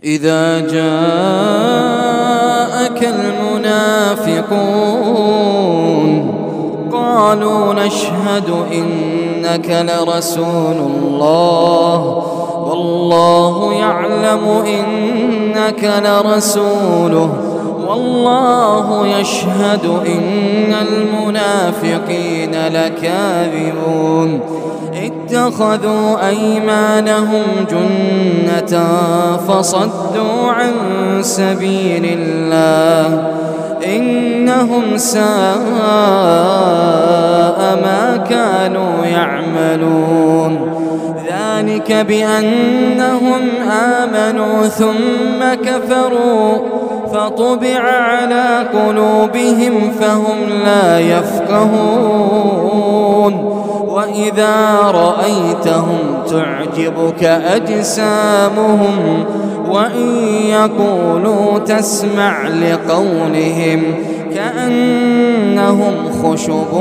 إذا جاءك المنافقون قالوا نشهد إنك لرسول الله والله يعلم إنك لرسوله والله يشهد إن المنافقين لكاذبون اتخذوا أيمانهم جنة فصدوا عن سبيل الله إنهم ساء ما كانوا يعملون ذلك بأنهم آمنوا ثم كفروا فطبع على قلوبهم فهم لا يفقهون وإذا رأيتهم تعجبك أجسامهم وإن يقولوا تسمع لقولهم كأنهم خشب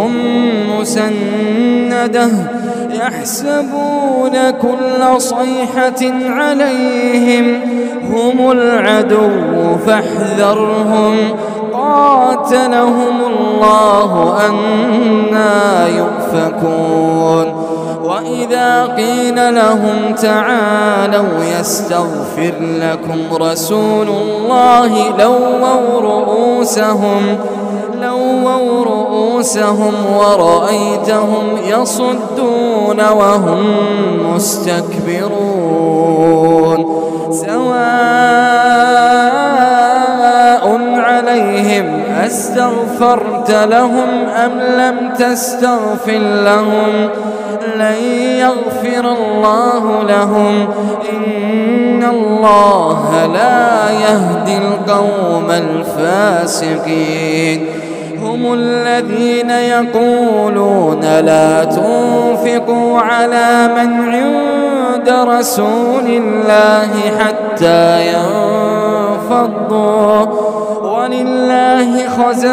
مسندة يحسبون كل صيحة عليهم هم العدو فاحذرهم قاتلهم الله أنى يؤفكون وإذا قيل لهم تعالوا يستغفر لكم رسول الله لووا رؤوسهم ورأيتهم يصدون وهم مستكبرون سواء عليهم أستغفرت لهم أم لم تستغفر لهم لن يغفر الله لهم إن الله لا يهدي القوم الفاسقين هم الذين يقولون لا تنفقوا على من عند رسول الله حتى ينفضوا ولله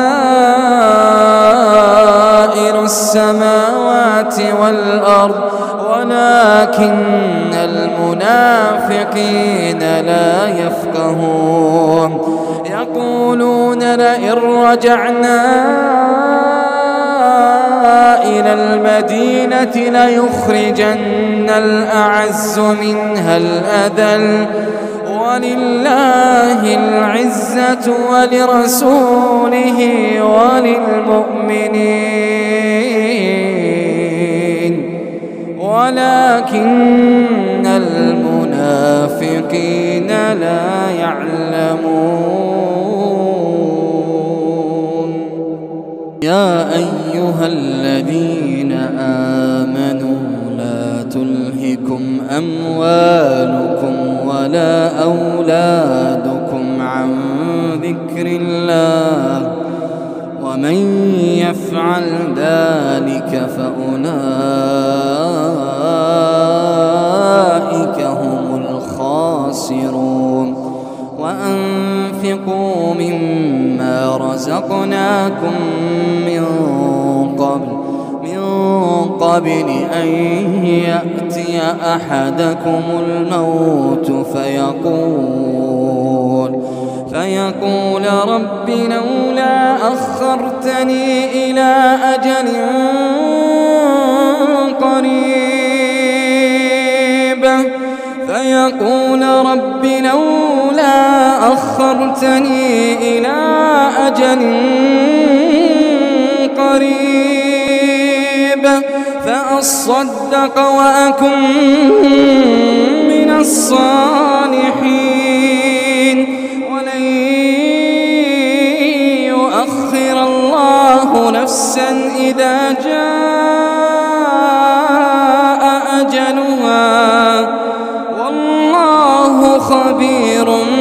خزائن السماوات والأرض ولكن المنافقين لا يفقهون يقولون لئن رجعنا إلى المدينة ليخرجن الأعز منها الأذل ولله العزة ولرسوله وللمؤمنين ولكن المنافقين لا يعلمون يا أيها الذين آمنوا لا تلهكم أموالكم ولا أولادكم عن ذكر الله ومن يفعل ذلك فأولئك هم الخاسرون وأنفقوا مما رزقناكم من قبل أن يأتي أحدكم الموت فيقول رب لولا أخرتني إلى أجل قريب فأصدق وأكن من الصالحين ولن يؤخر الله نفسا إذا جاء أجلها والله خبير